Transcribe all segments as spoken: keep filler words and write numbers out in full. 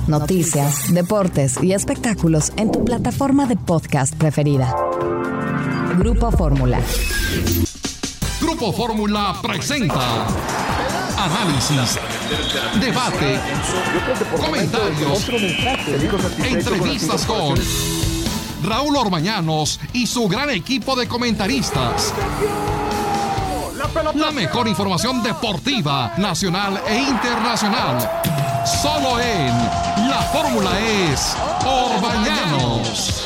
noticias, deportes y espectáculos en tu plataforma de podcast preferida. Grupo Fórmula. Grupo Fórmula presenta análisis, debate, comentarios, entrevistas con Raúl Orbañanos y su gran equipo de comentaristas. La mejor información deportiva, nacional e internacional. Solo en La Fórmula es Orbañanos.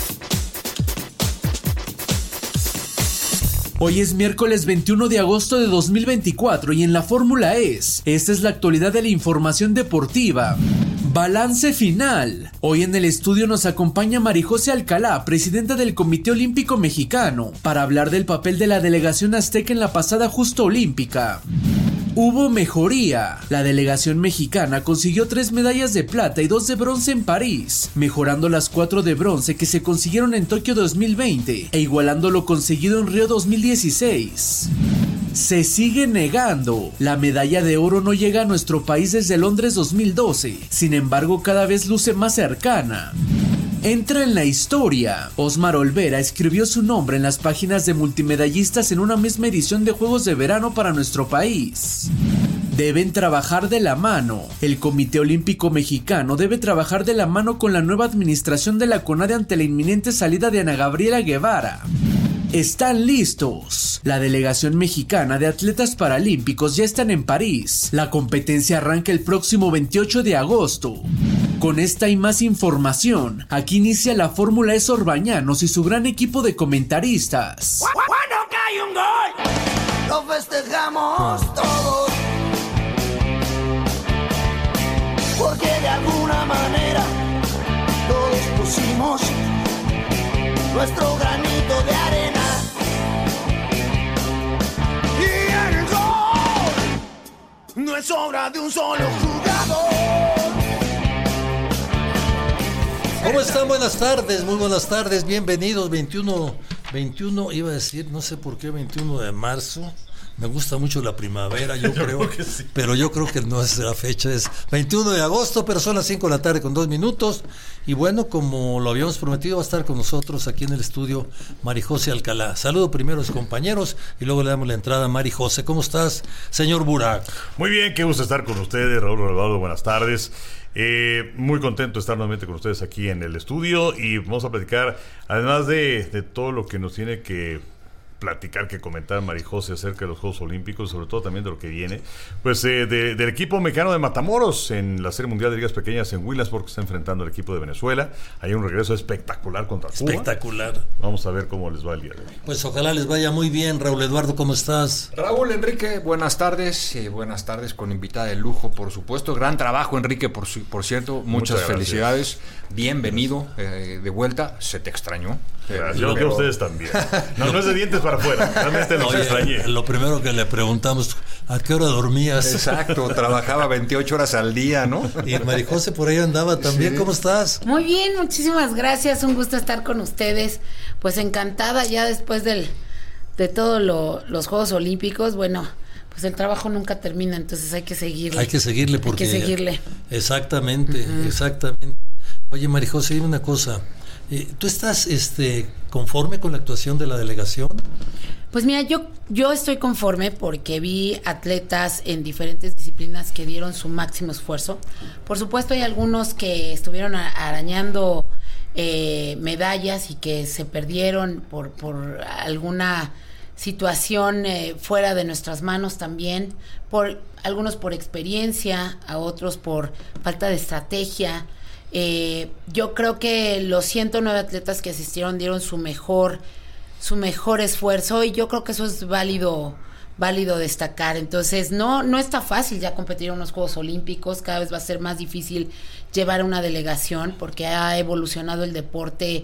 Hoy es miércoles veintiuno de agosto de dos mil veinticuatro y en La Fórmula es, esta es la actualidad de la información deportiva. Balance final. Hoy en el estudio nos acompaña Marijose Alcalá, presidenta del Comité Olímpico Mexicano, para hablar del papel de la delegación azteca en la pasada justa olímpica. Hubo mejoría. La delegación mexicana consiguió tres medallas de plata y dos de bronce en París, mejorando las cuatro de bronce que se consiguieron en Tokio dos mil veinte e igualando lo conseguido en Río dos mil dieciséis. Se sigue negando. La medalla de oro no llega a nuestro país desde Londres dos mil doce, sin embargo cada vez luce más cercana. Entra en la historia. Osmar Olvera escribió su nombre en las páginas de multimedallistas en una misma edición de Juegos de Verano para nuestro país. Deben trabajar de la mano. El Comité Olímpico Mexicano debe trabajar de la mano con la nueva administración de la CONADE ante la inminente salida de Ana Gabriela Guevara. Están listos. La delegación mexicana de atletas paralímpicos ya están en París. La competencia arranca el próximo veintiocho de agosto. Con esta y más información, aquí inicia La Fórmula es Orbañanos y su gran equipo de comentaristas. Cuando cae un gol, lo festejamos todos, porque de alguna manera todos pusimos nuestro granito de arena. Y el gol no es obra de un solo jugador. ¿Cómo están? Buenas tardes, muy buenas tardes, bienvenidos. veintiuno, veintiuno, iba a decir, no sé por qué veintiuno de marzo. Me gusta mucho la primavera, yo, yo creo, creo que sí. Pero yo creo que no es la fecha, es veintiuno de agosto, pero son las cinco de la tarde con dos minutos. Y bueno, como lo habíamos prometido, va a estar con nosotros aquí en el estudio Marijose Alcalá. Saludo primero a los compañeros y luego le damos la entrada a Marijose. ¿Cómo estás, señor Burak? Muy bien, qué gusto estar con ustedes, Raúl Rodado, buenas tardes. Eh, muy contento de estar nuevamente con ustedes aquí en el estudio y vamos a platicar, además de, de todo lo que nos tiene que platicar, que comentar Marijose acerca de los Juegos Olímpicos, sobre todo también de lo que viene, pues eh, de, del equipo mexicano de Matamoros en la Serie Mundial de Ligas Pequeñas en Williamsport, que está enfrentando al equipo de Venezuela. Hay un regreso espectacular contra Cuba. Espectacular. Vamos a ver cómo les va el día de hoy. Pues ojalá les vaya muy bien. Raúl Eduardo, ¿cómo estás? Raúl, Enrique, buenas tardes, eh, buenas tardes con invitada de lujo, por supuesto. Gran trabajo, Enrique, por, su, por cierto, muchas, muchas felicidades. Bienvenido eh, de vuelta, se te extrañó. Gracias, yo, yo a ustedes también. No, no es de dientes para afuera, realmente los extrañé. Lo primero que le preguntamos, ¿a qué hora dormías? Exacto, trabajaba veintiocho horas al día, ¿no? Y Marijose por ahí andaba también, sí. ¿Cómo estás? Muy bien, muchísimas gracias, un gusto estar con ustedes. Pues encantada ya después del de todos lo, los Juegos Olímpicos, bueno, pues el trabajo nunca termina, entonces hay que seguirle. Hay que seguirle porque... Hay que seguirle. Exactamente, uh-huh. exactamente. Oye, Marijose, dime una cosa. Eh, ¿Tú estás este, conforme con la actuación de la delegación? Pues mira, yo, yo estoy conforme porque vi atletas en diferentes disciplinas que dieron su máximo esfuerzo. Por supuesto hay algunos que estuvieron arañando eh, medallas y que se perdieron por, por alguna situación eh, fuera de nuestras manos también, por algunos por experiencia, a otros por falta de estrategia. Eh, yo creo que los ciento nueve atletas que asistieron dieron su mejor su mejor esfuerzo y yo creo que eso es válido válido destacar. Entonces no no está fácil ya competir en unos Juegos Olímpicos, cada vez va a ser más difícil llevar una delegación porque ha evolucionado el deporte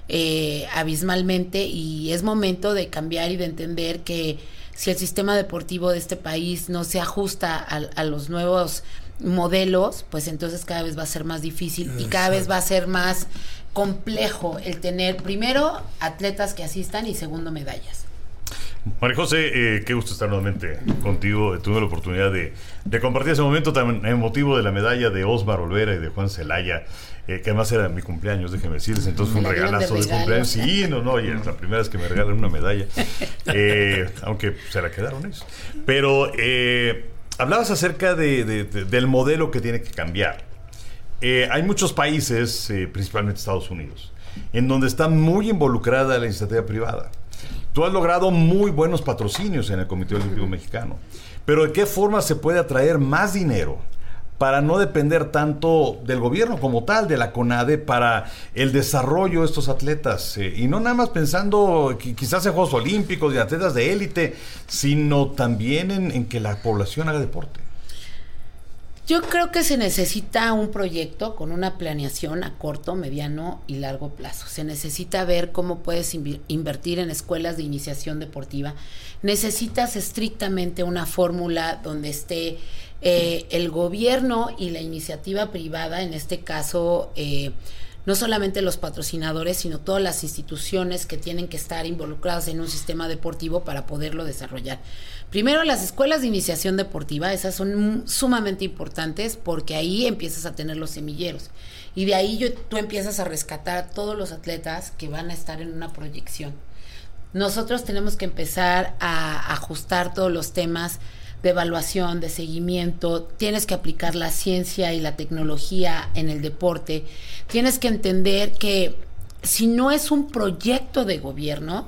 eh, abismalmente y es momento de cambiar y de entender que si el sistema deportivo de este país no se ajusta a, a los nuevos modelos, pues entonces cada vez va a ser más difícil y cada vez va a ser más complejo el tener primero atletas que asistan y segundo medallas. María José, eh, qué gusto estar nuevamente contigo. Tuve la oportunidad de, de compartir ese momento tan emotivo de la medalla de Osmar Olvera y de Juan Celaya, eh, que además era mi cumpleaños, déjeme decirles, entonces fue un regalazo de, de cumpleaños. Sí, no, no, y es la primera vez que me regalan una medalla, eh, aunque se la quedaron ellos. Pero eh, hablabas acerca de, de, de, del modelo que tiene que cambiar. Eh, hay muchos países, eh, principalmente Estados Unidos, en donde está muy involucrada la iniciativa privada. Tú has logrado muy buenos patrocinios en el Comité Olímpico Mexicano, pero ¿de qué forma se puede atraer más dinero para no depender tanto del gobierno como tal, de la CONADE, para el desarrollo de estos atletas? Eh, y no nada más pensando que quizás en Juegos Olímpicos y atletas de élite, sino también en, en que la población haga deporte. Yo creo que se necesita un proyecto con una planeación a corto, mediano y largo plazo. Se necesita ver cómo puedes inv- invertir en escuelas de iniciación deportiva. Necesitas estrictamente una fórmula donde esté eh, el gobierno y la iniciativa privada, en este caso, eh, no solamente los patrocinadores, sino todas las instituciones que tienen que estar involucradas en un sistema deportivo para poderlo desarrollar. Primero, las escuelas de iniciación deportiva, esas son sumamente importantes porque ahí empiezas a tener los semilleros y de ahí yo, tú empiezas a rescatar a todos los atletas que van a estar en una proyección. Nosotros tenemos que empezar a ajustar todos los temas de evaluación, de seguimiento. Tienes que aplicar la ciencia y la tecnología en el deporte. Tienes que entender que si no es un proyecto de gobierno,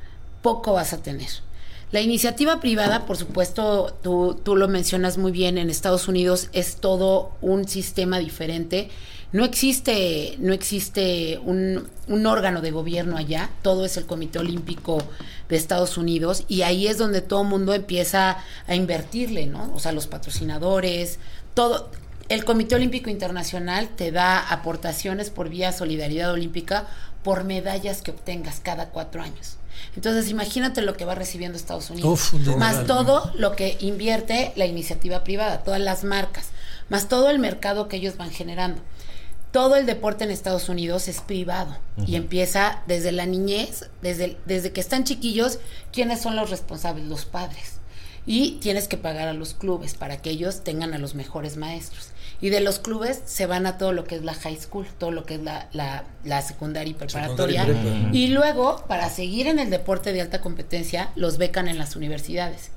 poco vas a tener. La iniciativa privada, por supuesto, tú, tú lo mencionas muy bien, en Estados Unidos es todo un sistema diferente. No existe, no existe un, un órgano de gobierno allá, todo es el Comité Olímpico de Estados Unidos y ahí es donde todo el mundo empieza a invertirle, ¿no? O sea, los patrocinadores, todo. El Comité Olímpico Internacional te da aportaciones por vía Solidaridad Olímpica por medallas que obtengas cada cuatro años. Entonces, imagínate lo que va recibiendo Estados Unidos, Uf, más todo lo que invierte la iniciativa privada, todas las marcas, más todo el mercado que ellos van generando. Todo el deporte en Estados Unidos es privado uh-huh. y empieza desde la niñez, desde, desde que están chiquillos. ¿Quiénes son los responsables? Los padres. Y tienes que pagar a los clubes para que ellos tengan a los mejores maestros. Y de los clubes se van a todo lo que es la high school, todo lo que es la, la, la secundaria y preparatoria. Secundaria y, y luego, para seguir en el deporte de alta competencia, los becan en las universidades.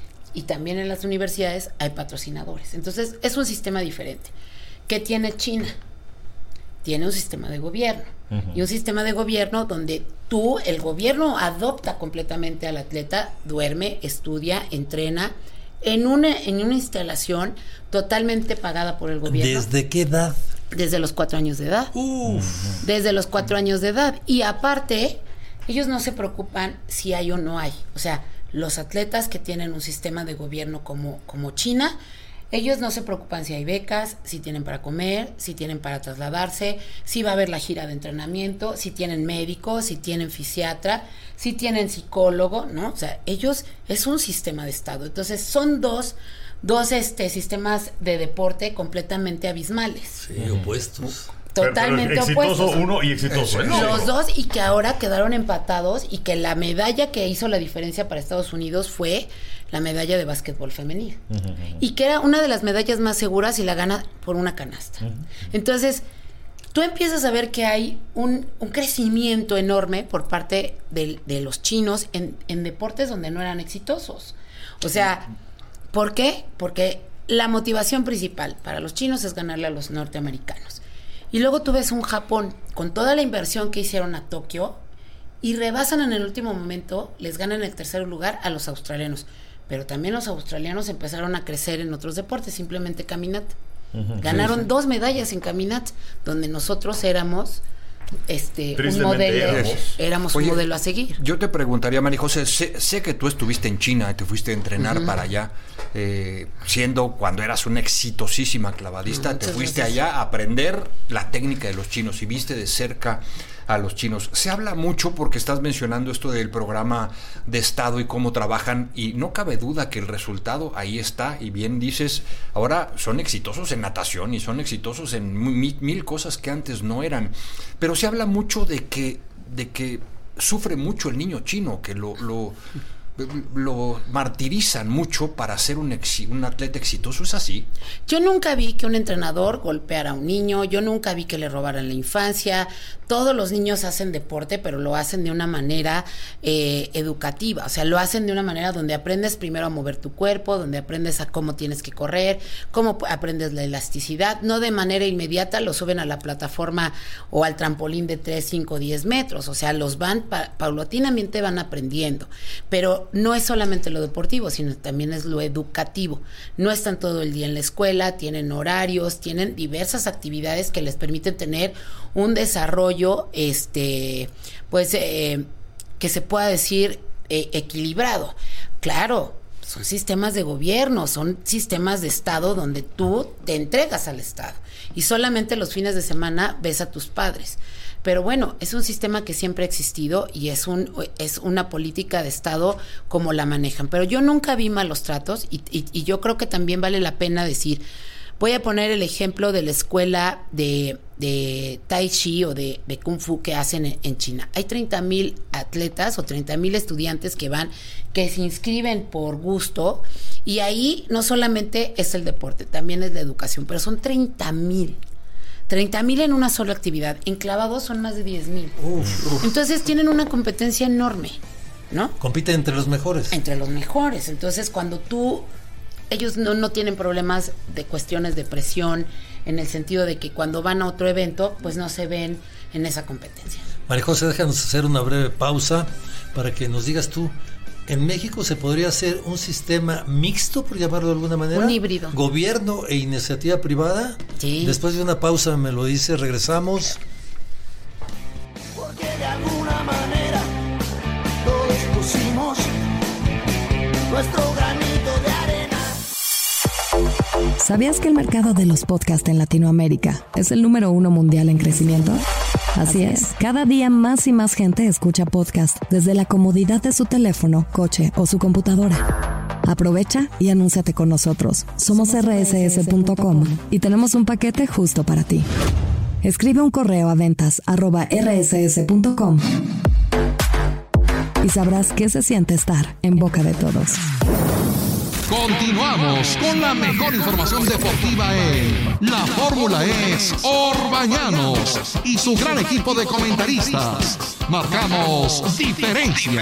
Y también en las universidades hay patrocinadores. Entonces, es un sistema diferente. ¿Qué tiene China? Tiene un sistema de gobierno. Uh-huh. Y un sistema de gobierno donde tú, el gobierno adopta completamente al atleta, duerme, estudia, entrena, en una, en una instalación totalmente pagada por el gobierno. ¿Desde qué edad? Desde los cuatro años de edad. Uf. Desde los cuatro años de edad. Y aparte, ellos no se preocupan si hay o no hay. O sea, los atletas que tienen un sistema de gobierno como, como China, ellos no se preocupan si hay becas, si tienen para comer, si tienen para trasladarse, si va a haber la gira de entrenamiento, si tienen médico, si tienen fisiatra, si tienen psicólogo, ¿no? O sea, ellos es un sistema de Estado. Entonces, son dos, dos este, sistemas de deporte completamente abismales. Sí, opuestos. Totalmente pero, pero exitoso opuestos. Uno y exitoso el Los dos, y que ahora quedaron empatados, y que la medalla que hizo la diferencia para Estados Unidos fue la medalla de básquetbol femenil. Uh-huh, uh-huh. Y que era una de las medallas más seguras y la gana por una canasta. Uh-huh. Entonces, tú empiezas a ver que hay un, un crecimiento enorme por parte de, de los chinos en, en deportes donde no eran exitosos. O sea, ¿por qué? Porque la motivación principal para los chinos es ganarle a los norteamericanos. Y luego tú ves un Japón con toda la inversión que hicieron a Tokio y rebasan en el último momento, les ganan el tercer lugar a los australianos. Pero también los australianos empezaron a crecer en otros deportes, simplemente caminata. Uh-huh, Ganaron sí, sí. dos medallas en caminata, donde nosotros éramos este un modelo, éramos, éramos Oye, un modelo a seguir. Yo te preguntaría, María José, sé, sé que tú estuviste en China, te fuiste a entrenar uh-huh. para allá, eh, siendo cuando eras una exitosísima clavadista, Muchas te fuiste gracias. allá a aprender la técnica de los chinos y viste de cerca a los chinos. Se habla mucho porque estás mencionando esto del programa de Estado y cómo trabajan, y no cabe duda que el resultado ahí está, y bien dices, ahora son exitosos en natación y son exitosos en mil, mil cosas que antes no eran, pero se habla mucho de que, de que sufre mucho el niño chino, que lo, lo lo martirizan mucho para ser un, exi- un atleta exitoso. ¿Es así? Yo nunca vi que un entrenador golpeara a un niño, yo nunca vi que le robaran la infancia. Todos los niños hacen deporte, pero lo hacen de una manera eh, educativa, o sea, lo hacen de una manera donde aprendes primero a mover tu cuerpo, donde aprendes a cómo tienes que correr, cómo aprendes la elasticidad, no de manera inmediata lo suben a la plataforma o al trampolín de tres, cinco, diez metros, o sea, los van pa- paulatinamente van aprendiendo, pero no es solamente lo deportivo, sino también es lo educativo. No están todo el día en la escuela, tienen horarios, tienen diversas actividades que les permiten tener un desarrollo, este, pues, eh, que se pueda decir eh, equilibrado. Claro, son sistemas de gobierno, son sistemas de Estado donde tú te entregas al Estado y solamente los fines de semana ves a tus padres. Pero bueno, es un sistema que siempre ha existido y es un es una política de Estado como la manejan. Pero yo nunca vi malos tratos y, y, y yo creo que también vale la pena decir, voy a poner el ejemplo de la escuela de, de Tai Chi o de, de Kung Fu que hacen en, en China. Hay treinta mil atletas o treinta mil estudiantes que van, que se inscriben por gusto y ahí no solamente es el deporte, también es la educación, pero son treinta mil. treinta mil en una sola actividad. En clavados son más de diez mil. Entonces tienen una competencia enorme, ¿no? Compiten entre los mejores. Entre los mejores. Entonces cuando tú... Ellos no, no tienen problemas de cuestiones de presión, en el sentido de que cuando van a otro evento, pues no se ven en esa competencia. María José, déjanos hacer una breve pausa para que nos digas tú, ¿en México se podría hacer un sistema mixto, por llamarlo de alguna manera? Un híbrido. ¿Gobierno e iniciativa privada? Sí. Después de una pausa me lo dice, regresamos. Porque de alguna manera todos pusimos nuestro granito de arena. ¿Sabías que el mercado de los podcasts en Latinoamérica es el número uno mundial en crecimiento? Así es, cada día más y más gente escucha podcast desde la comodidad de su teléfono, coche o su computadora. Aprovecha y anúnciate con nosotros. Somos erre ese ese punto com y tenemos un paquete justo para ti. Escribe un correo a ventas arroba erre ese ese punto com y sabrás qué se siente estar en boca de todos. Continuamos con la mejor información deportiva en La Fórmula es Orbañanos y su gran equipo de comentaristas. Marcamos diferencia.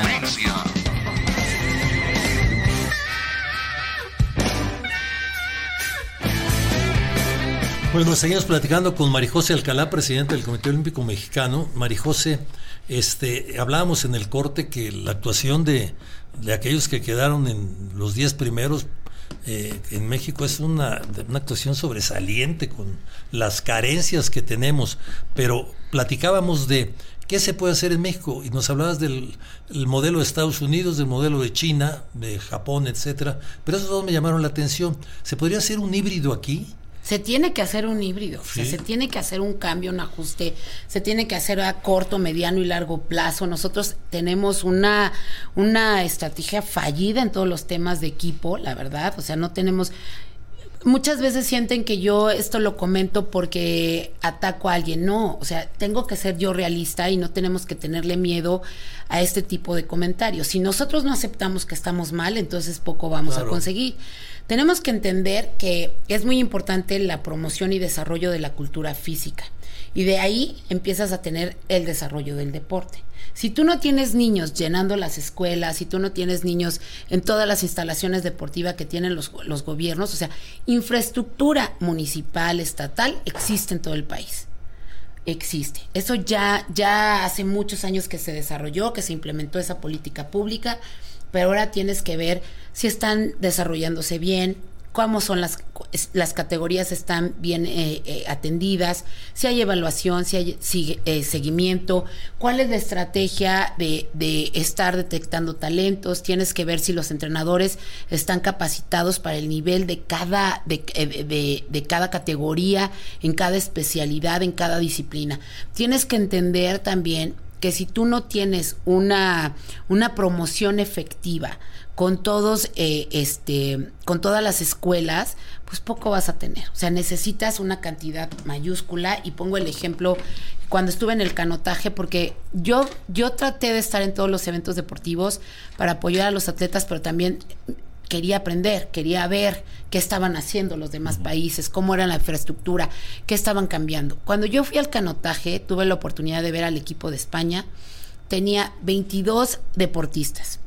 Bueno, seguimos platicando con María José Alcalá, presidente del Comité Olímpico Mexicano. María José, este, hablábamos en el corte que la actuación de, de aquellos que quedaron en los diez primeros eh, en México es una, una actuación sobresaliente con las carencias que tenemos, pero platicábamos de qué se puede hacer en México y nos hablabas del el modelo de Estados Unidos, del modelo de China, de Japón, etcétera, pero esos dos me llamaron la atención. ¿Se podría hacer un híbrido aquí? Se tiene que hacer un híbrido, sí. O sea, se tiene que hacer un cambio, un ajuste, se tiene que hacer a corto, mediano y largo plazo. Nosotros tenemos una, una estrategia fallida en todos los temas de equipo, la verdad, o sea, no tenemos... Muchas veces sienten que yo esto lo comento porque ataco a alguien. No, o sea, tengo que ser yo realista y no tenemos que tenerle miedo a este tipo de comentarios. Si nosotros no aceptamos que estamos mal, entonces poco vamos claro. a conseguir. Tenemos que entender que es muy importante la promoción y desarrollo de la cultura física. Y de ahí empiezas a tener el desarrollo del deporte. Si tú no tienes niños llenando las escuelas, si tú no tienes niños en todas las instalaciones deportivas que tienen los, los gobiernos, o sea, infraestructura municipal, estatal, existe en todo el país. Existe. Eso ya, ya hace muchos años que se desarrolló, que se implementó esa política pública, pero ahora tienes que ver si están desarrollándose bien, cómo son las, las categorías están bien eh, eh, atendidas, si hay evaluación, si hay si, eh, seguimiento, cuál es la estrategia de, de estar detectando talentos. Tienes que ver si los entrenadores están capacitados para el nivel de cada, de, de, de cada categoría, en cada especialidad, en cada disciplina. Tienes que entender también porque si tú no tienes una, una promoción efectiva con todos, eh, este, con todas las escuelas, pues poco vas a tener. O sea, necesitas una cantidad mayúscula, y pongo el ejemplo cuando estuve en el canotaje, porque yo, yo traté de estar en todos los eventos deportivos para apoyar a los atletas, pero también quería aprender, quería ver qué estaban haciendo los demás países, cómo era la infraestructura, qué estaban cambiando. Cuando yo fui al canotaje, tuve la oportunidad de ver al equipo de España, tenía veintidós deportistas.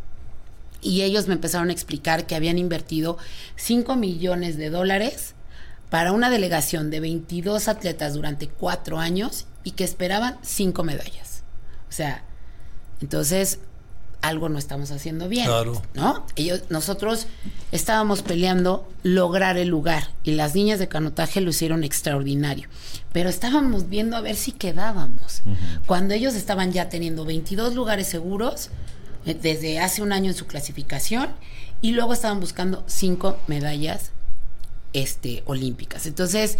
Y ellos me empezaron a explicar que habían invertido cinco millones de dólares para una delegación de veintidós atletas durante cuatro años y que esperaban cinco medallas. O sea, entonces algo no estamos haciendo bien, claro, ¿no? Ellos, nosotros estábamos peleando lograr el lugar, y las niñas de canotaje lo hicieron extraordinario, pero estábamos viendo a ver si quedábamos. Uh-huh. Cuando ellos estaban ya teniendo veintidós lugares seguros desde hace un año en su clasificación, y luego estaban buscando cinco medallas este, olímpicas. Entonces,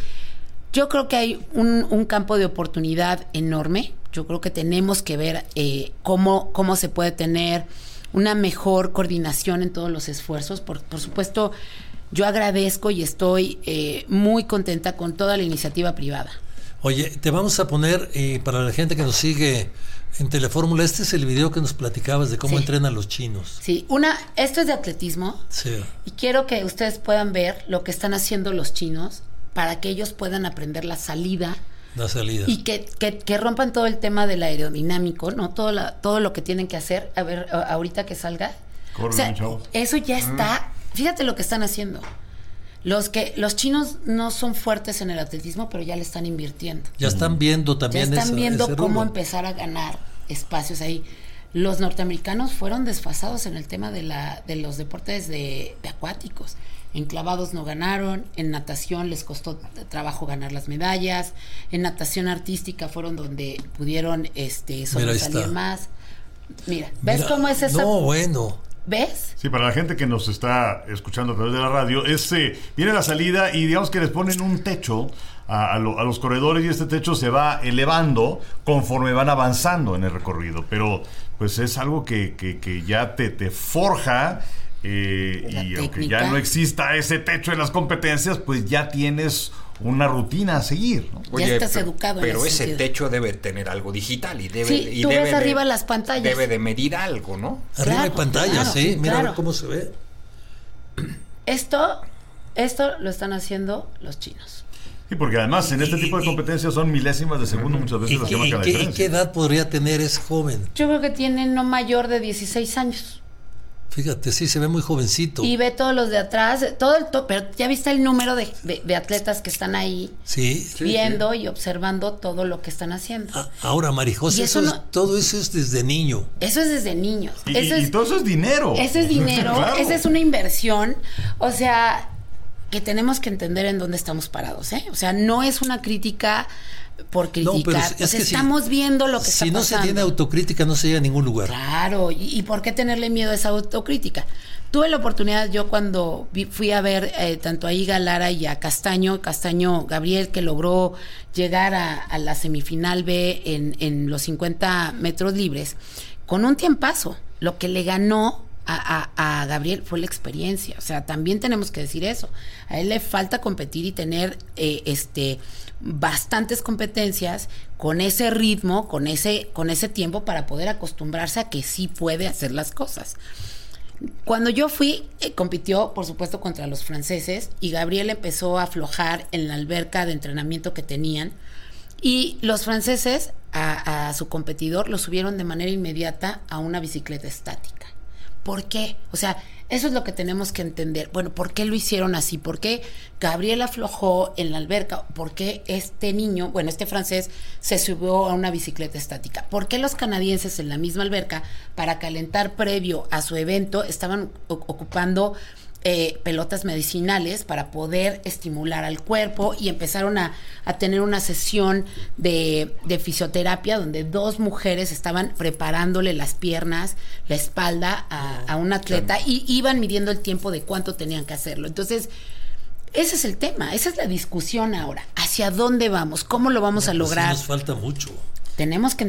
yo creo que hay un, un campo de oportunidad enorme. Yo creo que tenemos que ver eh, cómo, cómo se puede tener una mejor coordinación en todos los esfuerzos. Por, por supuesto, yo agradezco y estoy eh, muy contenta con toda la iniciativa privada. Oye, te vamos a poner, eh, para la gente que nos sigue en Telefórmula, este es el video que nos platicabas de cómo sí. entrenan los chinos. Sí, una, esto es de atletismo. Sí. Y quiero que ustedes puedan ver lo que están haciendo los chinos para que ellos puedan aprender la salida. La salida. Y que, que, que rompan todo el tema del aerodinámico, ¿no? Todo, la, todo lo que tienen que hacer. A ver, a, ahorita que salga. Corre, o sea, eso ya está. Mm. Fíjate lo que están haciendo. Los que los chinos no son fuertes en el atletismo, pero ya le están invirtiendo. Ya están viendo también. Ya están esa, viendo ese cómo rumbo. empezar a ganar espacios ahí. Los norteamericanos fueron desfasados en el tema de la de los deportes de, de acuáticos. En clavados no ganaron, en natación les costó trabajo ganar las medallas, en natación artística fueron donde pudieron este sobresalir más. Mira, ¿ves Mira, cómo es esa? No, bueno. ¿Ves? Sí, para la gente que nos está escuchando a través de la radio, es, eh, viene la salida y digamos que les ponen un techo a, a, lo, a los corredores, y este techo se va elevando conforme van avanzando en el recorrido, pero pues es algo que, que, que ya te, te forja, eh, y técnica. Aunque ya no exista ese techo en las competencias, pues ya tienes una rutina a seguir, ¿no? Oye, ya estás pero, educado. Pero en ese, ese techo debe tener algo digital y debe, sí, y tú debe ves de, arriba las pantallas. Debe de medir algo, ¿no? Arriba claro, hay pantallas, claro, sí. Mira claro. a ver cómo se ve. Esto, esto lo están haciendo los chinos. Sí, porque además en este tipo de competencias son milésimas de segundo muchas veces ¿Y, las que y, marcan la qué, diferencia. ¿Qué edad podría tener ese joven? Yo creo que tiene no mayor de dieciséis años. Fíjate, sí, se ve muy jovencito. Y ve todos los de atrás, todo el to pero ya viste el número de, de, de atletas que están ahí Sí. viendo sí. y observando todo lo que están haciendo. A, ahora, Marijose, Y eso eso no- es, todo eso es desde niño. Eso es desde niños. Y, eso y es, todo eso es dinero. Ese es dinero, Claro. esa es una inversión. O sea, que tenemos que entender en dónde estamos parados, ¿eh? O sea, no es una crítica por criticar. No, pero es- O es sea, que si- estamos viendo lo que Si está no pasando. se tiene autocrítica, no se llega a ningún lugar. Claro, ¿y, y por qué tenerle miedo a esa autocrítica? Tuve la oportunidad, yo cuando vi, fui a ver eh, tanto a Iga Lara y a Castaño, Castaño Gabriel, que logró llegar a, a la semifinal B en, en los cincuenta metros libres, con un tiempazo. Lo que le ganó a, a, a Gabriel fue la experiencia. O sea, también tenemos que decir eso. A él le falta competir y tener eh, este bastantes competencias con ese ritmo, con ese, con ese tiempo para poder acostumbrarse a que sí puede hacer las cosas. Cuando yo fui, eh, compitió, por supuesto, contra los franceses, y Gabriel empezó a aflojar en la alberca de entrenamiento que tenían, y los franceses a, a su competidor lo subieron de manera inmediata a una bicicleta estática. ¿Por qué? O sea, eso es lo que tenemos que entender. Bueno, ¿por qué lo hicieron así? ¿Por qué Gabriel aflojó en la alberca? ¿Por qué este niño, bueno, este francés, se subió a una bicicleta estática? ¿Por qué los canadienses en la misma alberca, para calentar previo a su evento, estaban o- ocupando eh, pelotas medicinales para poder estimular al cuerpo, y empezaron a, a tener una sesión de, de fisioterapia donde dos mujeres estaban preparándole las piernas, la espalda a, a un atleta, y iban midiendo el tiempo de cuánto tenían que hacerlo? Entonces, ese es el tema, esa es la discusión ahora. ¿Hacia dónde vamos? ¿Cómo lo vamos a Pues sí, lograr? nos falta mucho. Tenemos que ente-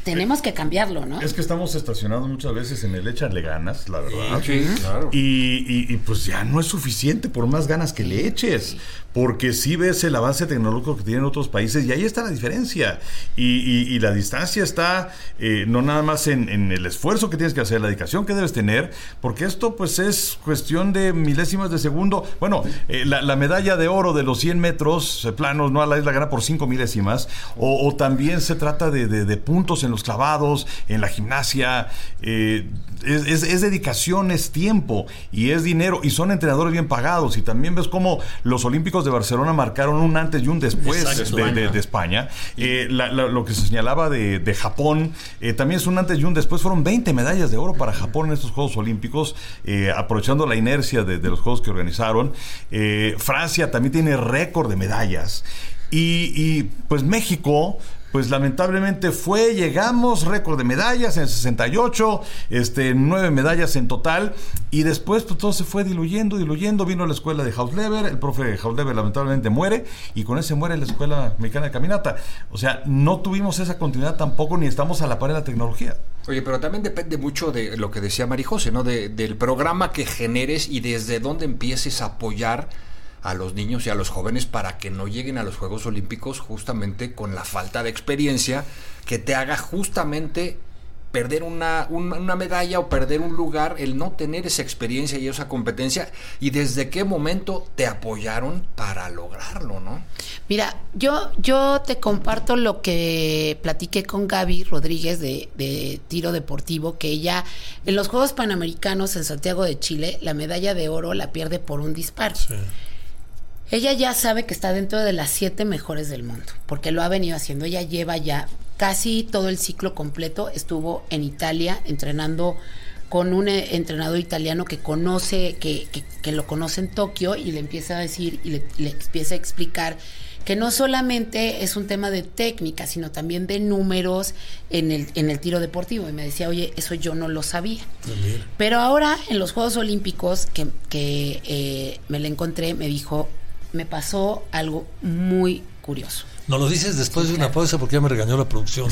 tenemos que cambiarlo, ¿no? Es que estamos estacionados muchas veces en el échale ganas, la verdad. Sí, claro. Y, y, y pues ya no es suficiente por más ganas que le eches, porque sí ves el avance tecnológico que tienen otros países y ahí está la diferencia. Y, y, y la distancia está eh, no nada más en, en el esfuerzo que tienes que hacer, la dedicación que debes tener, porque esto pues es cuestión de milésimas de segundo. Bueno, eh, la, la medalla de oro de los cien metros eh, planos, no, la isla gana por cinco milésimas, o, o también se trata de, de, de puntos en los clavados, en la gimnasia. eh, es, es, es dedicación, es tiempo y es dinero, y son entrenadores bien pagados. Y también ves cómo los Olímpicos de Barcelona marcaron un antes y un después de, de, de España. Eh, la, la, lo que se señalaba de, de Japón eh, también es un antes y un después. Fueron veinte medallas de oro para Japón en estos Juegos Olímpicos, eh, aprovechando la inercia de, de los Juegos que organizaron. eh, Francia también tiene récord de medallas. Y, y pues México, pues lamentablemente fue, llegamos, récord de medallas en el sesenta y ocho, este, nueve medallas en total, y después pues todo se fue diluyendo, diluyendo, vino la escuela de Hausleber, el profe Hausleber lamentablemente muere, y con ese muere la Escuela Mexicana de Caminata. O sea, no tuvimos esa continuidad tampoco, ni estamos a la par de la tecnología. Oye, pero también depende mucho de lo que decía Marijose, ¿no? De, del programa que generes y desde dónde empieces a apoyar a los niños y a los jóvenes para que no lleguen a los Juegos Olímpicos justamente con la falta de experiencia que te haga justamente perder una, una, una medalla o perder un lugar, el no tener esa experiencia y esa competencia, y desde qué momento te apoyaron para lograrlo, ¿no? Mira, yo, yo te comparto lo que platiqué con Gaby Rodríguez de, de tiro deportivo, que ella en los Juegos Panamericanos en Santiago de Chile, la medalla de oro la pierde por un disparo. Sí. Ella ya sabe que está dentro de las siete mejores del mundo, porque lo ha venido haciendo. Ella lleva ya casi todo el ciclo completo. Estuvo en Italia entrenando con un entrenador italiano que conoce, que, que, que lo conoce en Tokio, y le empieza a decir y le, le empieza a explicar que no solamente es un tema de técnica, sino también de números en el, en el tiro deportivo. Y me decía, oye, eso yo no lo sabía. También. Pero ahora en los Juegos Olímpicos que, que eh, me la encontré, me dijo, me pasó algo muy curioso. No lo dices después sí, de una claro. pausa, porque ya me regañó la producción.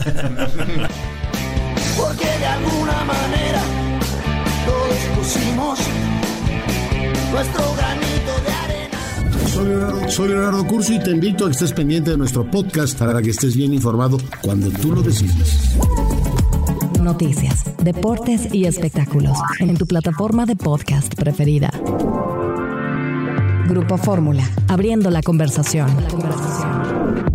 Porque de alguna manera todos pusimos nuestro granito de arena. Soy Leonardo, soy Leonardo Curcio y te invito a que estés pendiente de nuestro podcast para que estés bien informado cuando tú lo decidas. Noticias, deportes y espectáculos en tu plataforma de podcast preferida. Grupo Fórmula, abriendo la conversación. La conversación.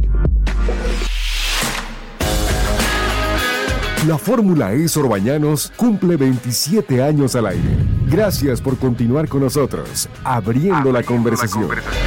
La Fórmula E Orbañanos cumple veintisiete años al aire. Gracias por continuar con nosotros, abriendo, abriendo la conversación. La conversación.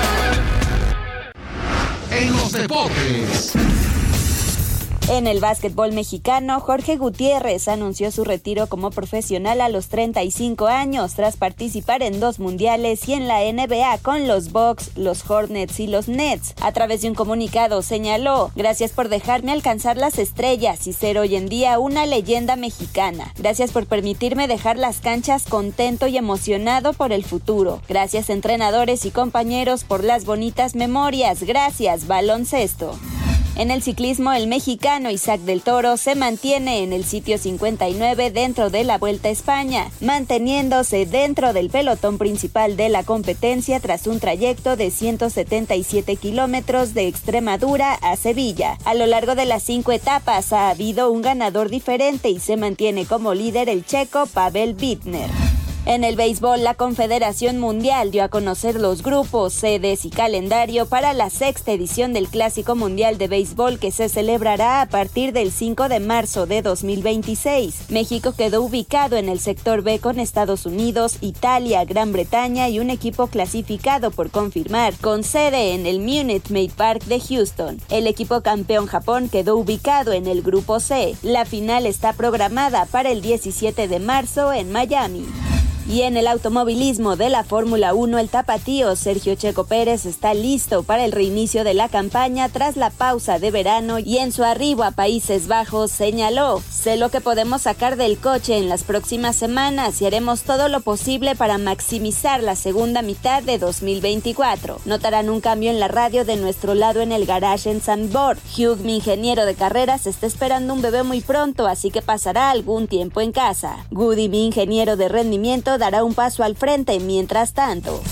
En los deportes. En el básquetbol mexicano, Jorge Gutiérrez anunció su retiro como profesional a los treinta y cinco años tras participar en dos mundiales y en la N B A con los Bucks, los Hornets y los Nets. A través de un comunicado señaló: gracias por dejarme alcanzar las estrellas y ser hoy en día una leyenda mexicana. Gracias por permitirme dejar las canchas contento y emocionado por el futuro. Gracias entrenadores y compañeros por las bonitas memorias. Gracias, baloncesto. En el ciclismo, el mexicano Isaac del Toro se mantiene en el sitio cincuenta y nueve dentro de la Vuelta a España, manteniéndose dentro del pelotón principal de la competencia tras un trayecto de ciento setenta y siete kilómetros de Extremadura a Sevilla. A lo largo de las cinco etapas ha habido un ganador diferente y se mantiene como líder el checo Pavel Bittner. En el béisbol, la Confederación Mundial dio a conocer los grupos, sedes y calendario para la sexta edición del Clásico Mundial de Béisbol, que se celebrará a partir del cinco de marzo de dos mil veintiséis. México quedó ubicado en el sector B con Estados Unidos, Italia, Gran Bretaña y un equipo clasificado por confirmar, con sede en el Minute Maid Park de Houston. El equipo campeón Japón quedó ubicado en el grupo C. La final está programada para el diecisiete de marzo en Miami. Y en el automovilismo de la Fórmula uno, el tapatío Sergio Checo Pérez está listo para el reinicio de la campaña tras la pausa de verano y en su arribo a Países Bajos señaló: sé lo que podemos sacar del coche en las próximas semanas y haremos todo lo posible para maximizar la segunda mitad de dos mil veinticuatro. Notarán un cambio en la radio de nuestro lado en el garage en Zandvoort. Hugh, mi ingeniero de carreras, está esperando un bebé muy pronto, así que pasará algún tiempo en casa. Goody, mi ingeniero de rendimiento, dará un paso al frente mientras tanto.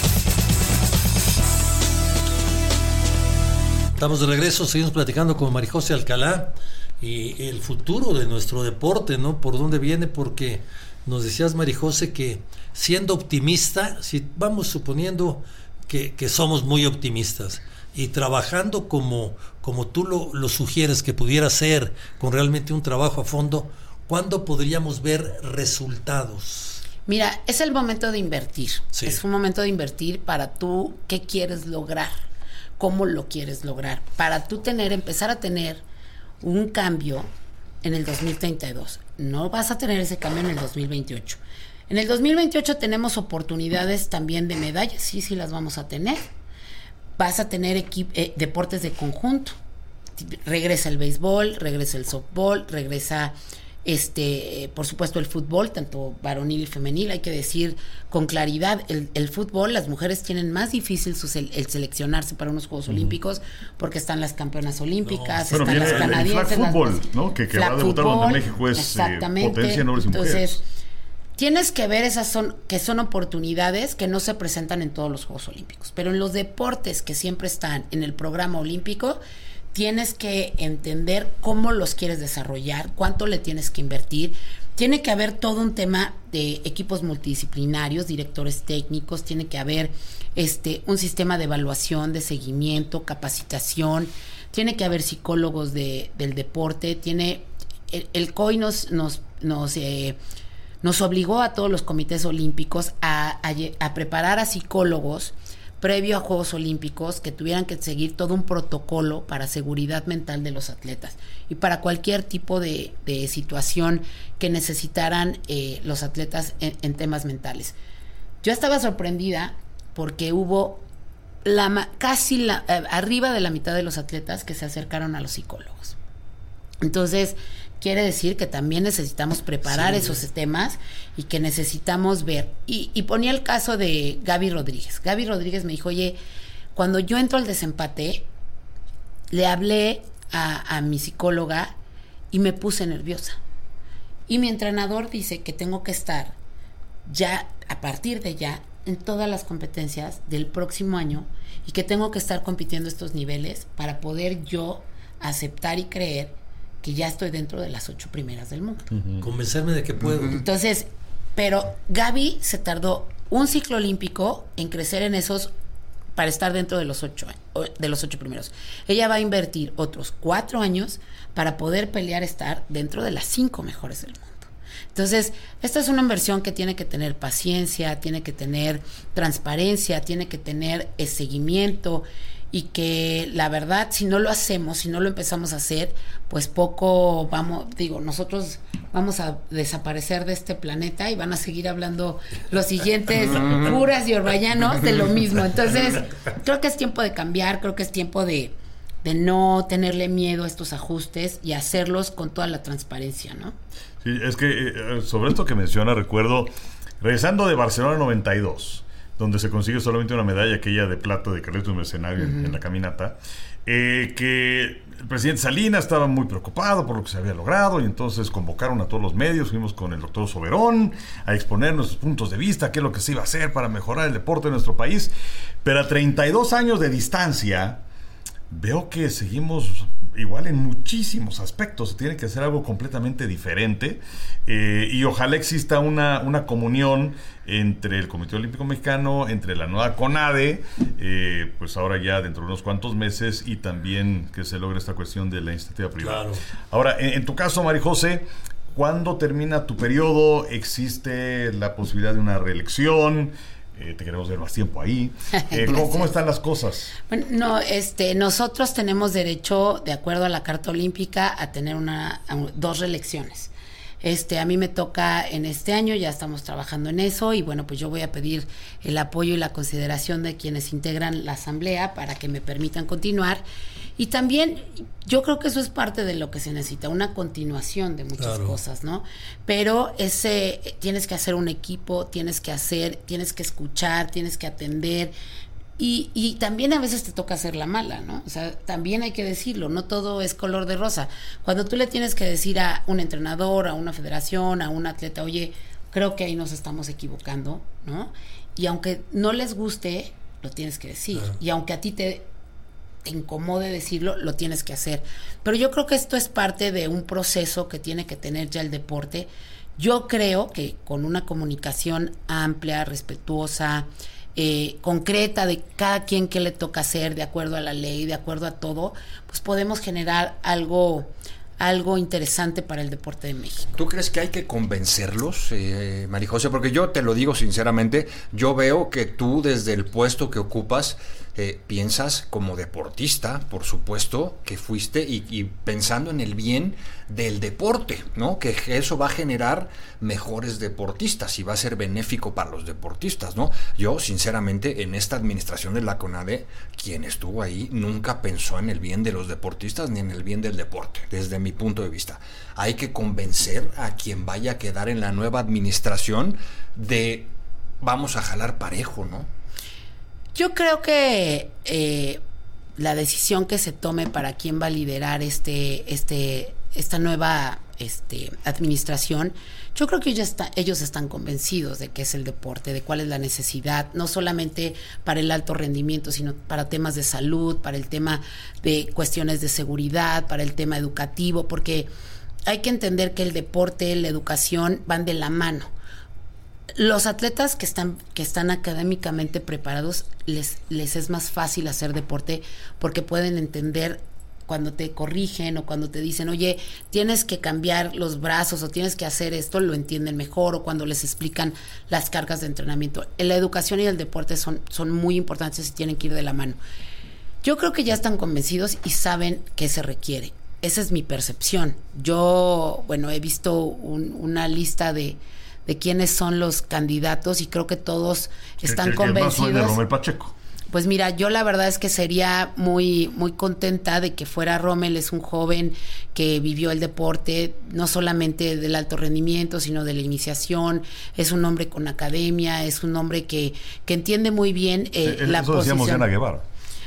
Estamos de regreso, seguimos platicando con Marijose Alcalá y el futuro de nuestro deporte, ¿no? ¿Por dónde viene? Porque nos decías, Marijose, que siendo optimista, si vamos suponiendo que, que somos muy optimistas y trabajando como, como tú lo, lo sugieres que pudiera ser, con realmente un trabajo a fondo, ¿cuándo podríamos ver resultados? Mira, es el momento de invertir. Sí. Es un momento de invertir para tú qué quieres lograr, cómo lo quieres lograr, para tú tener, empezar a tener un cambio en el dos mil treinta y dos. No vas a tener ese cambio en el dos mil veintiocho. En el dos mil veintiocho tenemos oportunidades también de medallas, sí, sí las vamos a tener. Vas a tener equip- eh, deportes de conjunto. Regresa el béisbol, regresa el softball, regresa este, eh, por supuesto el fútbol, tanto varonil y femenil. Hay que decir con claridad, el, el fútbol, las mujeres tienen más difícil su sele- el seleccionarse para unos Juegos uh-huh. Olímpicos, porque están las campeonas olímpicas, no. Bueno, están las el, canadienses, el flag fútbol, las, ¿no? Que, que flag va a debutar fútbol, donde México es exactamente. Eh, potencia en hombres y mujeres. Entonces, tienes que ver esas son que son oportunidades que no se presentan en todos los Juegos Olímpicos, pero en los deportes que siempre están en el programa olímpico, tienes que entender cómo los quieres desarrollar, cuánto le tienes que invertir. Tiene que haber todo un tema de equipos multidisciplinarios, directores técnicos, tiene que haber este un sistema de evaluación, de seguimiento, capacitación, tiene que haber psicólogos de, del deporte, tiene el, el C O I nos nos nos eh, nos obligó a todos los comités olímpicos a, a, a preparar a psicólogos previo a Juegos Olímpicos que tuvieran que seguir todo un protocolo para seguridad mental de los atletas y para cualquier tipo de, de situación que necesitaran eh, los atletas en, en temas mentales. Yo estaba sorprendida porque hubo la, casi la, eh, arriba de la mitad de los atletas que se acercaron a los psicólogos. Entonces, quiere decir que también necesitamos preparar sí, esos temas y que necesitamos ver. Y, y ponía el caso de Gaby Rodríguez. Gaby Rodríguez me dijo, oye, cuando yo entro al desempate, le hablé a, a mi psicóloga y me puse nerviosa. Y mi entrenador dice que tengo que estar ya, a partir de ya, en todas las competencias del próximo año y que tengo que estar compitiendo estos niveles para poder yo aceptar y creer que ya estoy dentro de las ocho primeras del mundo. Uh-huh. Convencerme de que puedo. Entonces, pero Gaby se tardó un ciclo olímpico en crecer en esos para estar dentro de los ocho de los ocho primeros. Ella va a invertir otros cuatro años para poder pelear estar dentro de las cinco mejores del mundo. Entonces, esta es una inversión que tiene que tener paciencia, tiene que tener transparencia, tiene que tener eh, seguimiento. Y que la verdad, si no lo hacemos, si no lo empezamos a hacer, pues poco vamos, digo, nosotros vamos a desaparecer de este planeta y van a seguir hablando los siguientes curas y orbañanos de lo mismo. Entonces, creo que es tiempo de cambiar, creo que es tiempo de, de no tenerle miedo a estos ajustes y hacerlos con toda la transparencia, ¿no? Sí, es que eh, sobre esto que menciona, recuerdo, regresando de Barcelona noventa y dos, donde se consigue solamente una medalla, aquella de plata de Carlitos Mercenario uh-huh. en, en la caminata, eh, que el presidente Salinas estaba muy preocupado por lo que se había logrado y entonces convocaron a todos los medios, fuimos con el doctor Soberón a exponer nuestros puntos de vista, qué es lo que se iba a hacer para mejorar el deporte de nuestro país, pero a treinta y dos años de distancia veo que seguimos igual en muchísimos aspectos. Se tiene que hacer algo completamente diferente eh, y ojalá exista una, una comunión entre el Comité Olímpico Mexicano, entre la nueva CONADE, eh, pues ahora ya dentro de unos cuantos meses, y también que se logre esta cuestión de la iniciativa privada. Claro. Ahora, en, en tu caso, Marijose, ¿cuándo termina tu periodo? ¿Existe la posibilidad de una reelección? Eh, te queremos ver más tiempo ahí. Eh, ¿cómo, ¿Cómo están las cosas? Bueno, no, este, nosotros tenemos derecho, de acuerdo a la Carta Olímpica, a tener una a, dos reelecciones. Este, a mí me toca en este año, ya estamos trabajando en eso y bueno, pues yo voy a pedir el apoyo y la consideración de quienes integran la asamblea para que me permitan continuar. Y también yo creo que eso es parte de lo que se necesita, una continuación de muchas claro. cosas, ¿no? Pero ese tienes que hacer un equipo, tienes que hacer, tienes que escuchar, tienes que atender. Y, y también a veces te toca hacer la mala, ¿no? O sea, también hay que decirlo, no todo es color de rosa. Cuando tú le tienes que decir a un entrenador, a una federación, a un atleta, oye, creo que ahí nos estamos equivocando, ¿no? Y aunque no les guste, lo tienes que decir. Claro. Y aunque a ti te, te incomode decirlo, lo tienes que hacer. Pero yo creo que esto es parte de un proceso que tiene que tener ya el deporte. Yo creo que con una comunicación amplia, respetuosa, Eh, concreta de cada quien que le toca hacer de acuerdo a la ley, de acuerdo a todo, pues podemos generar algo algo interesante para el deporte de México. ¿Tú crees que hay que convencerlos, eh, María José? Porque yo te lo digo sinceramente, yo veo que tú desde el puesto que ocupas eh, piensas como deportista, por supuesto, que fuiste y, y pensando en el bien del deporte, ¿no? Que eso va a generar mejores deportistas y va a ser benéfico para los deportistas, ¿no? Yo, sinceramente, en esta administración de la CONADE, quien estuvo ahí nunca pensó en el bien de los deportistas ni en el bien del deporte, desde mi punto de vista. Hay que convencer a quien vaya a quedar en la nueva administración de vamos a jalar parejo, ¿no? Yo creo que eh, la decisión que se tome para quién va a liderar este, este, esta nueva este, administración, yo creo que ellos, está, ellos están convencidos de qué es el deporte, de cuál es la necesidad, no solamente para el alto rendimiento, sino para temas de salud, para el tema de cuestiones de seguridad, para el tema educativo, porque hay que entender que el deporte, la educación van de la mano. Los atletas que están que están académicamente preparados les les es más fácil hacer deporte porque pueden entender cuando te corrigen o cuando te dicen, oye, tienes que cambiar los brazos o tienes que hacer esto, lo entienden mejor, o cuando les explican las cargas de entrenamiento. La educación y el deporte son, son muy importantes y tienen que ir de la mano. Yo creo que ya están convencidos y saben qué se requiere. Esa es mi percepción. Yo, bueno, he visto un, una lista de de quiénes son los candidatos y creo que todos están el, el, convencidos. El de Rommel Pacheco. Pues mira, yo la verdad es que sería muy muy contenta de que fuera Rommel. Es un joven que vivió el deporte, no solamente del alto rendimiento, sino de la iniciación. Es un hombre con academia, es un hombre que, que entiende muy bien eh, sí, la eso posición. Decíamos Diana Guevara.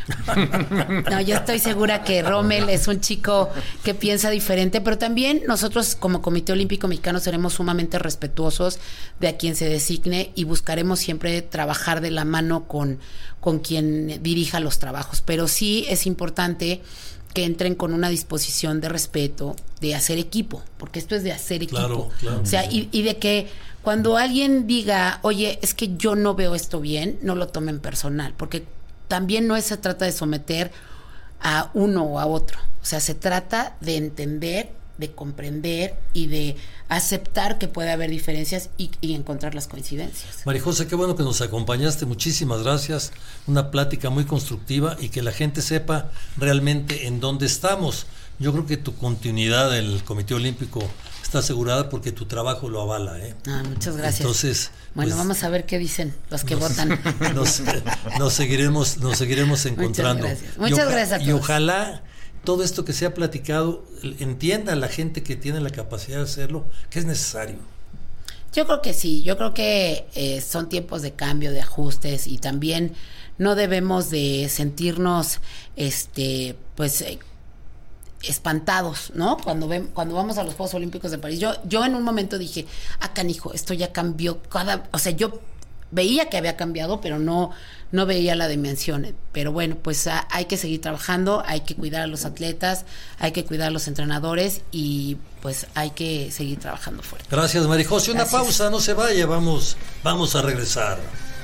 No, yo estoy segura que Rommel es un chico que piensa diferente, pero también nosotros como Comité Olímpico Mexicano seremos sumamente respetuosos de a quien se designe y buscaremos siempre trabajar de la mano con, con quien dirija los trabajos, pero sí es importante que entren con una disposición de respeto, de hacer equipo, porque esto es de hacer equipo. Claro, claro. O sea, y, y de que cuando alguien diga, oye, es que yo no veo esto bien, no lo tomen personal, porque también no se trata de someter a uno o a otro. O sea, se trata de entender, de comprender y de aceptar que puede haber diferencias y, y encontrar las coincidencias. María José, qué bueno que nos acompañaste. Muchísimas gracias. Una plática muy constructiva y que la gente sepa realmente en dónde estamos. Yo creo que tu continuidad del Comité Olímpico está asegurada porque tu trabajo lo avala, ¿eh? Ah, muchas gracias. Entonces, bueno, pues, vamos a ver qué dicen los que nos, votan. Nos, nos seguiremos, nos seguiremos encontrando. Muchas gracias. Muchas y gracias a todos. Y ojalá todo esto que se ha platicado entienda la gente que tiene la capacidad de hacerlo, que es necesario. Yo creo que sí, yo creo que eh, son tiempos de cambio, de ajustes, y también no debemos de sentirnos, este, pues, eh, espantados, ¿no? Cuando ven, cuando vamos a los Juegos Olímpicos de París, yo, yo en un momento dije, ah, canijo, esto ya cambió, cada, o sea, yo veía que había cambiado, pero no, no veía la dimensión. Pero bueno, pues a, hay que seguir trabajando, hay que cuidar a los atletas, hay que cuidar a los entrenadores y pues hay que seguir trabajando fuerte. Gracias, María José. Una Gracias. pausa, no se vaya, vamos, vamos a regresar.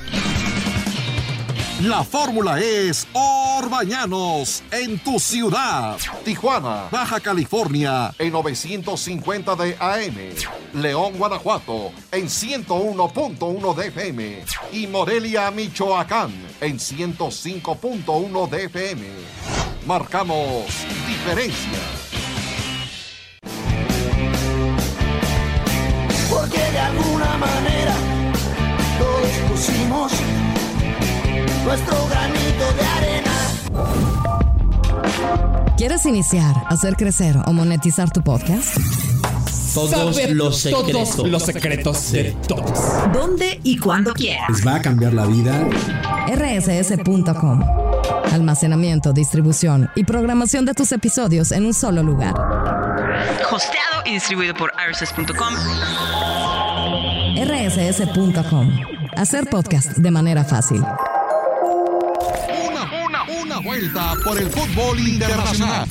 La fórmula es Orbañanos en tu ciudad. Tijuana, Baja California en novecientos cincuenta de A M. León, Guanajuato en ciento uno punto uno de F M. Y Morelia, Michoacán en ciento cinco punto uno de F M. Marcamos diferencia. pusimos nuestro granito de arena. ¿Quieres iniciar, hacer crecer o monetizar tu podcast? Todos Saber los secretos. Todos los secretos Sí. de todos. ¿Dónde y cuándo quieras? Les va a cambiar la vida. R S S punto com. Almacenamiento, distribución y programación de tus episodios en un solo lugar. Hosteado y distribuido por R S S punto com. R S S punto com. Hacer podcast de manera fácil. Una, una, una vuelta por el fútbol internacional.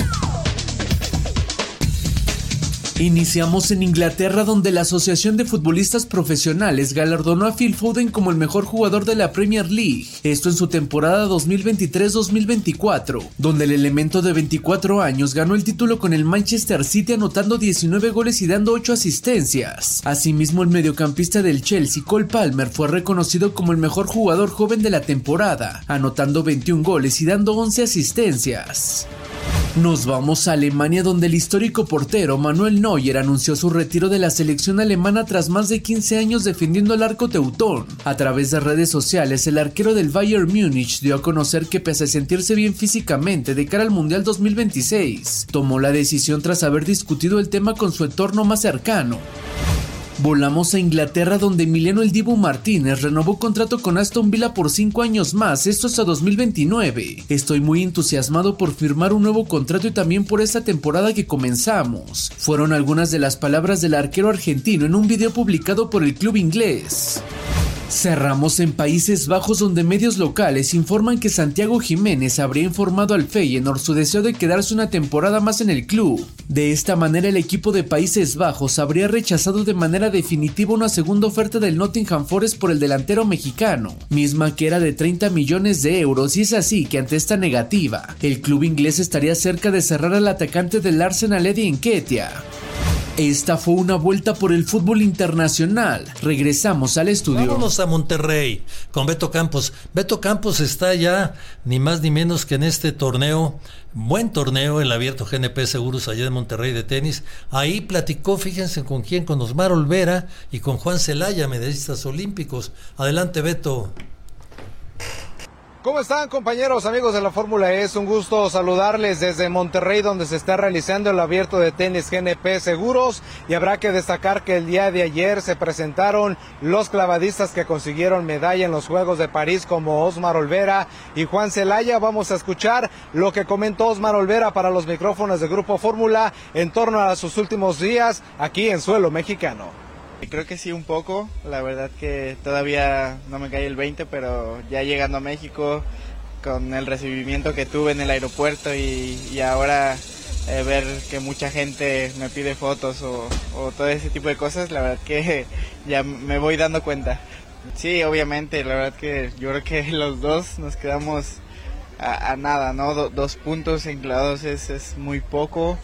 Iniciamos en Inglaterra, donde la Asociación de Futbolistas Profesionales galardonó a Phil Foden como el mejor jugador de la Premier League, esto en su temporada dos mil veintitrés dos mil veinticuatro, donde el elemento de veinticuatro años ganó el título con el Manchester City anotando diecinueve goles y dando ocho asistencias. Asimismo, el mediocampista del Chelsea, Cole Palmer, fue reconocido como el mejor jugador joven de la temporada, anotando veintiún goles y dando once asistencias. Nos vamos a Alemania, donde el histórico portero Manuel Neuer anunció su retiro de la selección alemana tras más de quince años defendiendo el arco teutón. A través de redes sociales, el arquero del Bayern Múnich dio a conocer que, pese a sentirse bien físicamente de cara al Mundial dos mil veintiséis, tomó la decisión tras haber discutido el tema con su entorno más cercano. Volamos a Inglaterra, donde Emiliano El Dibu Martínez renovó contrato con Aston Villa por cinco años más, esto hasta dos mil veintinueve. Estoy muy entusiasmado por firmar un nuevo contrato y también por esta temporada que comenzamos. Fueron algunas de las palabras del arquero argentino en un video publicado por el club inglés. Cerramos en Países Bajos, donde medios locales informan que Santiago Jiménez habría informado al Feyenoord su deseo de quedarse una temporada más en el club. De esta manera, el equipo de Países Bajos habría rechazado de manera definitiva una segunda oferta del Nottingham Forest por el delantero mexicano, misma que era de treinta millones de euros, y es así que ante esta negativa, el club inglés estaría cerca de cerrar al atacante del Arsenal, Eddie Nketiah. Esta fue una vuelta por el fútbol internacional. Regresamos al estudio. Vámonos a Monterrey con Beto Campos. Beto Campos está ya ni más ni menos que en este torneo, buen torneo, el abierto G N P Seguros allá de Monterrey de tenis. Ahí platicó, fíjense con quién, con Osmar Olvera y con Juan Celaya, medallistas olímpicos. Adelante, Beto. ¿Cómo están, compañeros, amigos de la Fórmula E? Es un gusto saludarles desde Monterrey, donde se está realizando el abierto de tenis G N P Seguros, y habrá que destacar que el día de ayer se presentaron los clavadistas que consiguieron medalla en los Juegos de París, como Osmar Olvera y Juan Celaya. Vamos a escuchar lo que comentó Osmar Olvera para los micrófonos de Grupo Fórmula en torno a sus últimos días aquí en suelo mexicano. Creo que sí, un poco. La verdad que todavía no me cae el veinte, pero ya llegando a México, con el recibimiento que tuve en el aeropuerto y, y ahora eh, ver que mucha gente me pide fotos o, o todo ese tipo de cosas, la verdad que ya me voy dando cuenta. Sí, obviamente, la verdad que yo creo que los dos nos quedamos a, a nada, ¿no? Do, dos puntos en clavados es, es muy poco,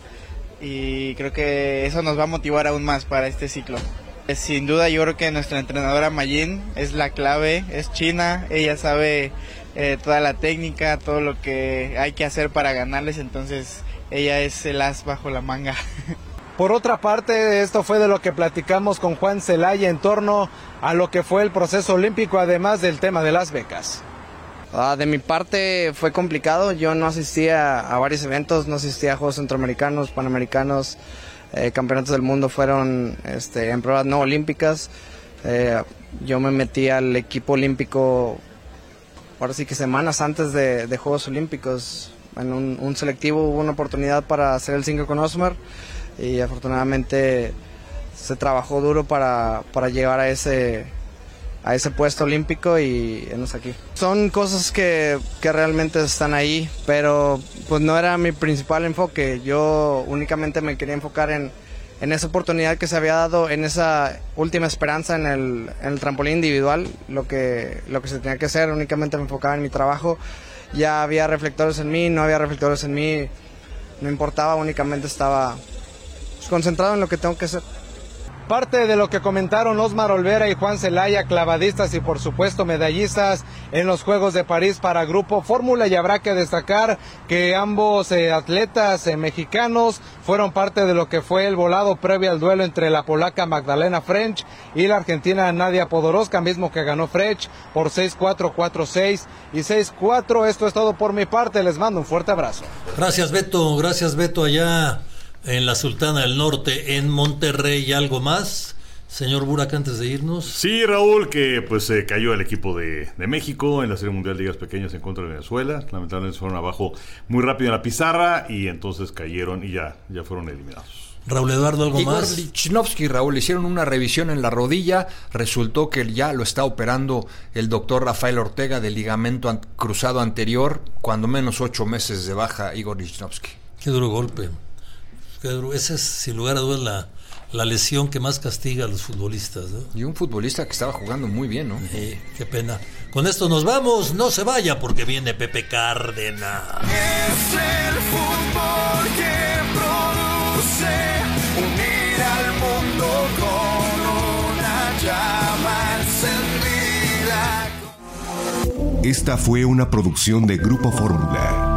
y creo que eso nos va a motivar aún más para este ciclo. Sin duda, yo creo que nuestra entrenadora Mayin es la clave, es china, ella sabe eh, toda la técnica, todo lo que hay que hacer para ganarles, entonces ella es el as bajo la manga. Por otra parte, esto fue de lo que platicamos con Juan Celaya en torno a lo que fue el proceso olímpico, además del tema de las becas. Uh, de mi parte fue complicado, yo no asistía a varios eventos, no asistía a Juegos Centroamericanos, Panamericanos, Eh, campeonatos del mundo fueron este, en pruebas no olímpicas. Eh, yo me metí al equipo olímpico, ahora sí que semanas antes de, de Juegos Olímpicos. En un, un selectivo hubo una oportunidad para hacer el cinco con Osmar, y afortunadamente se trabajó duro para, para llegar a ese, a ese puesto olímpico y enos aquí. Son cosas que, que realmente están ahí, pero pues no era mi principal enfoque. Yo únicamente me quería enfocar en, en esa oportunidad que se había dado, en esa última esperanza en el, en el trampolín individual, lo que, lo que se tenía que hacer. Únicamente me enfocaba en mi trabajo. Ya había reflectores en mí, no había reflectores en mí, no importaba, únicamente estaba pues, concentrado en lo que tengo que hacer. Parte de lo que comentaron Osmar Olvera y Juan Celaya, clavadistas y por supuesto medallistas en los Juegos de París para Grupo Fórmula, y habrá que destacar que ambos eh, atletas eh, mexicanos fueron parte de lo que fue el volado previo al duelo entre la polaca Magdalena French y la argentina Nadia Podoroska, mismo que ganó French por seis cuatro, cuatro seis y seis cuatro. Esto es todo por mi parte, les mando un fuerte abrazo. Gracias Beto, gracias Beto allá en la Sultana del Norte, en Monterrey. ¿Y algo más, señor Burak, antes de irnos? Sí, Raúl, que pues se eh, cayó el equipo de, de México en la Serie Mundial de Ligas Pequeñas en contra de Venezuela. Lamentablemente fueron abajo muy rápido en la pizarra y entonces cayeron y ya, ya fueron eliminados. Raúl Eduardo, ¿algo Igor más? Lichnowsky, Raúl, le hicieron una revisión en la rodilla, resultó que ya lo está operando el doctor Rafael Ortega del ligamento an- cruzado anterior, cuando menos ocho meses de baja Igor Lichnowsky. Qué duro golpe. Qué duro. Esa es, sin lugar a dudas, la, la lesión que más castiga a los futbolistas, ¿no? Y un futbolista que estaba jugando muy bien, ¿no? Sí, qué pena. Con esto nos vamos, no se vaya porque viene Pepe Cárdenas. Es el fútbol que produce unir al mundo con una llama encendida. Esta fue una producción de Grupo Fórmula.